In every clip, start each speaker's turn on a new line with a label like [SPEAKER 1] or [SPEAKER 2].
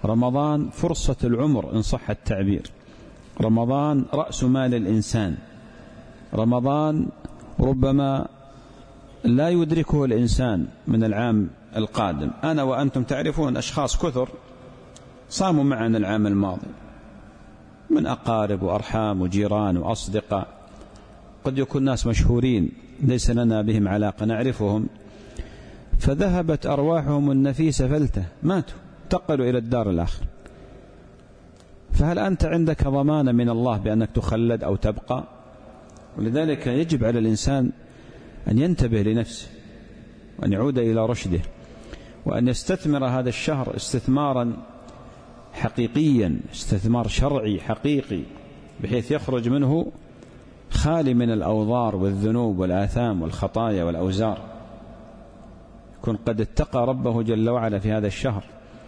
[SPEAKER 1] رمضان فرصة العمر إن صح التعبير، رمضان رأس مال الإنسان، رمضان ربما لا يدركه الإنسان من العام القادم. أنا وأنتم تعرفون أشخاص كثر صاموا معنا العام الماضي من أقارب وأرحام وجيران وأصدقاء، قد يكون ناس مشهورين ليس لنا بهم علاقة نعرفهم، فذهبت أرواحهم النفيسة فلتة، ماتوا انتقلوا إلى الدار الآخرة. فهل أنت عندك ضمانة من الله بأنك تخلد أو تبقى؟ ولذلك يجب على الإنسان أن ينتبه لنفسه وأن يعود إلى رشده، وأن يستثمر هذا الشهر استثمارا حقيقيا، استثمار شرعي حقيقي، بحيث يخرج منه خالي من الأوضار والذنوب والآثام والخطايا والأوزار، يكون قد اتقى ربه جل وعلا في هذا الشهر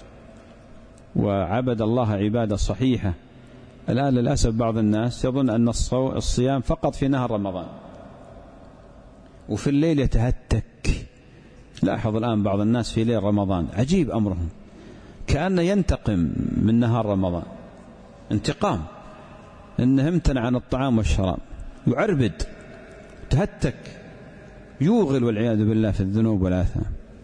[SPEAKER 1] وعبد الله عبادة صحيحة. الآن للأسف بعض الناس يظن أن الصيام فقط في نهار رمضان وفي الليل يتهتك. لاحظ الآن بعض الناس في ليل رمضان عجيب أمرهم، كأنه ينتقم من نهار رمضان انتقام، إنه امتنع عن الطعام والشراب، يعربد تهتك، يوغل والعياذ بالله في الذنوب والآثام.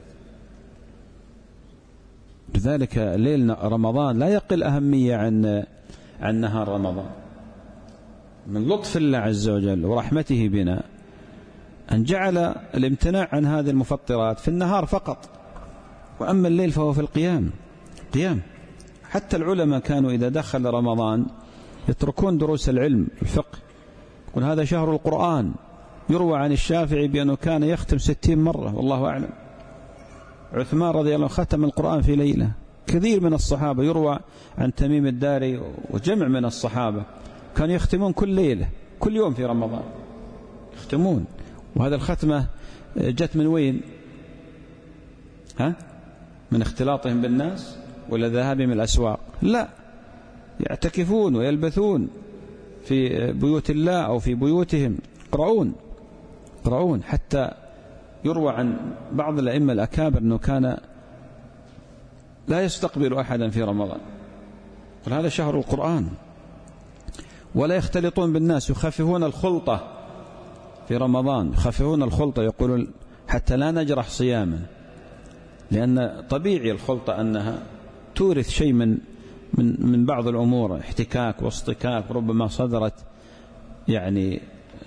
[SPEAKER 1] لذلك ليل رمضان لا يقل أهمية عن نهار رمضان. من لطف الله عز وجل ورحمته بنا أن جعل الامتناع عن هذه المفطرات في النهار فقط، وأما الليل فهو في القيام. حتى العلماء كانوا إذا دخل رمضان يتركون دروس العلم الفقه، يقول هذا شهر القرآن. يروى عن الشافعي بأنه كان يختم 60 مرة والله أعلم. عثمان رضي الله عنه ختم القرآن في ليلة. كثير من الصحابة يروى عن تميم الداري وجمع من الصحابة كانوا يختمون كل ليلة، كل يوم في رمضان يختمون. وهذا الختمة جت من وين؟ من اختلاطهم بالناس ولا ذهابهم الأسواق؟ لا، يعتكفون ويلبثون في بيوت الله أو في بيوتهم يقرؤون. حتى يروى عن بعض الأئمة الأكابر أنه كان لا يستقبل أحدا في رمضان، هذا شهر القرآن. ولا يختلطون بالناس، يخففون الخلطة في رمضان، يخففون الخلطة، يقولون حتى لا نجرح صياما، لأن طبيعي الخلطة أنها تورث شيء من بعض الأمور، احتكاك واصطكاك، ربما صدرت يعني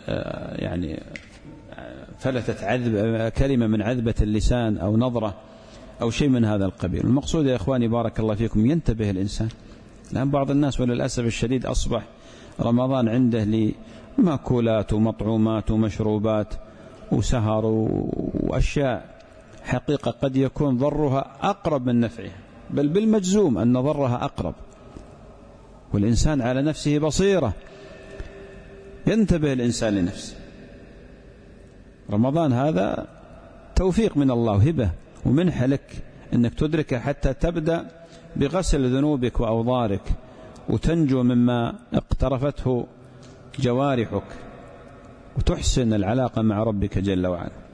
[SPEAKER 1] فلتت كلمة من عذبة اللسان أو نظرة أو شيء من هذا القبيل. المقصود يا إخواني بارك الله فيكم ينتبه الإنسان. الآن بعض الناس وللأسف الشديد أصبح رمضان عنده لمأكولات ومطعومات ومشروبات وسهر وأشياء حقيقة قد يكون ضرها أقرب من نفعها، بل بالمجزوم أن ضرها أقرب، والإنسان على نفسه بصيرة. ينتبه الإنسان لنفسه. رمضان هذا توفيق من الله، هبة ومنحة لك أنك تدركه حتى تبدأ بغسل ذنوبك وأوضارك وتنجو مما اقترفته جوارحك وتحسن العلاقة مع ربك جل وعلا.